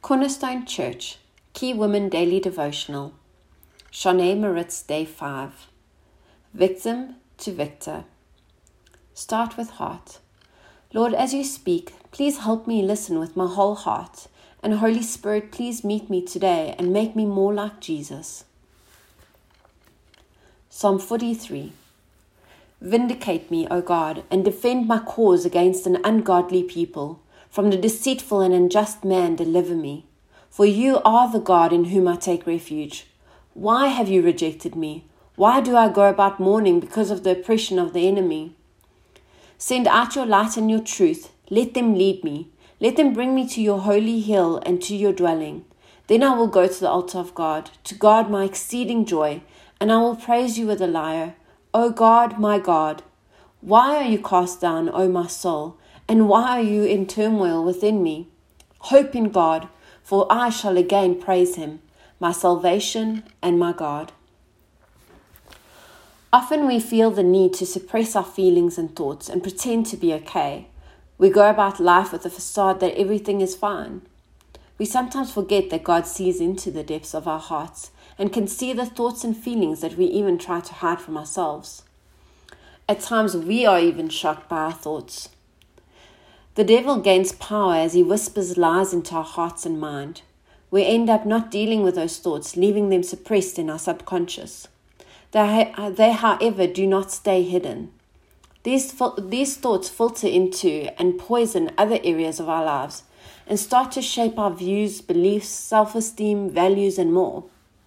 Cornerstone Church, Key Women Daily Devotional, Shanae Moritz, Day 5. Victim to Victor. Start with heart. Lord, as you speak, please help me listen with my whole heart. And Holy Spirit, please meet me today and make me more like Jesus. Psalm 43. Vindicate me, O God, and defend my cause against an ungodly people. From the deceitful and unjust man deliver me. For you are the God in whom I take refuge. Why have you rejected me? Why do I go about mourning because of the oppression of the enemy? Send out your light and your truth. Let them lead me. Let them bring me to your holy hill and to your dwelling. Then I will go to the altar of God, to God my exceeding joy, and I will praise you with a lyre. O God, my God, why are you cast down, O my soul? And why are you in turmoil within me? Hope in God, for I shall again praise him, my salvation and my God. Often we feel the need to suppress our feelings and thoughts and pretend to be okay. We go about life with a facade that everything is fine. We sometimes forget that God sees into the depths of our hearts and can see the thoughts and feelings that we even try to hide from ourselves. At times we are even shocked by our thoughts. The devil gains power as he whispers lies into our hearts and mind. We end up not dealing with those thoughts, leaving them suppressed in our subconscious. They, however, do not stay hidden. These thoughts filter into and poison other areas of our lives and start to shape our views, beliefs, self-esteem, values, and more.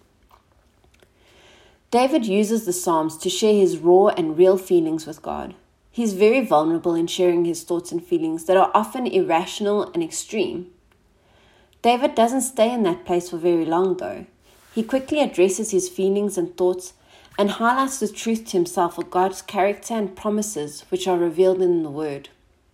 David uses the Psalms to share his raw and real feelings with God. He's very vulnerable in sharing his thoughts and feelings that are often irrational and extreme. David doesn't stay in that place for very long, though. He quickly addresses his feelings and thoughts and highlights the truth to himself of God's character and promises which are revealed in the Word.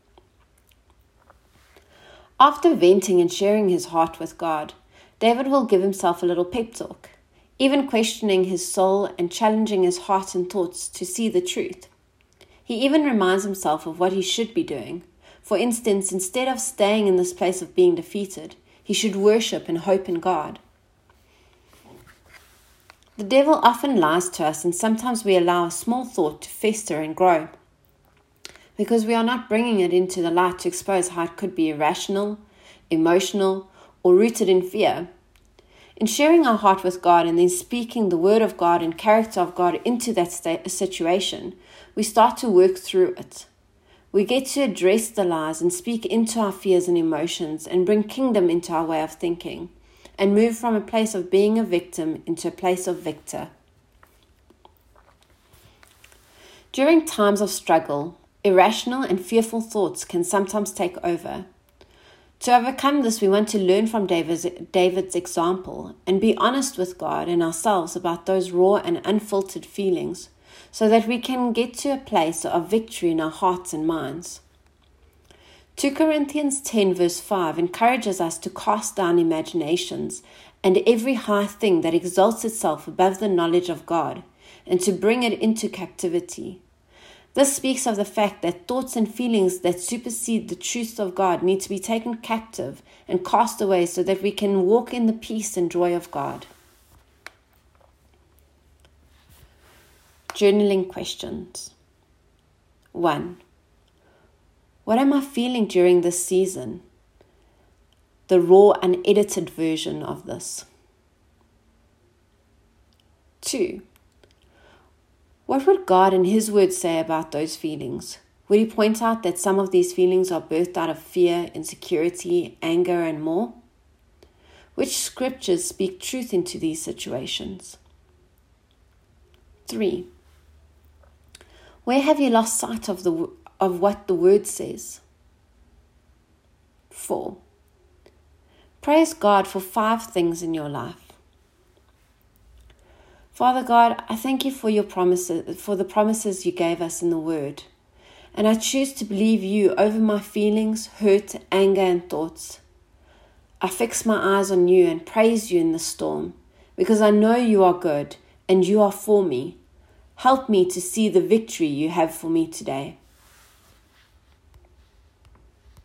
After venting and sharing his heart with God, David will give himself a little pep talk, even questioning his soul and challenging his heart and thoughts to see the truth. He even reminds himself of what he should be doing. For instance, instead of staying in this place of being defeated, he should worship and hope in God. The devil often lies to us, and sometimes we allow a small thought to fester and grow because we are not bringing it into the light to expose how it could be irrational, emotional, or rooted in fear. In sharing our heart with God and then speaking the word of God and character of God into that situation, we start to work through it. We get to address the lies and speak into our fears and emotions and bring kingdom into our way of thinking and move from a place of being a victim into a place of victor. During times of struggle, irrational and fearful thoughts can sometimes take over. To overcome this, we want to learn from David's example and be honest with God and ourselves about those raw and unfiltered feelings so that we can get to a place of victory in our hearts and minds. 2 Corinthians 10 verse 5 encourages us to cast down imaginations and every high thing that exalts itself above the knowledge of God and to bring it into captivity. This speaks of the fact that thoughts and feelings that supersede the truth of God need to be taken captive and cast away so that we can walk in the peace and joy of God. Journaling questions. 1. What am I feeling during this season? The raw, unedited version of this. 2. What would God and His Word say about those feelings? Would He point out that some of these feelings are birthed out of fear, insecurity, anger, and more? Which scriptures speak truth into these situations? 3. Where have you lost sight of what the Word says? 4. Praise God for 5 things in your life. Father God, I thank you for your promises, for the promises you gave us in the Word. And I choose to believe you over my feelings, hurt, anger, and thoughts. I fix my eyes on you and praise you in the storm, because I know you are good and you are for me. Help me to see the victory you have for me today.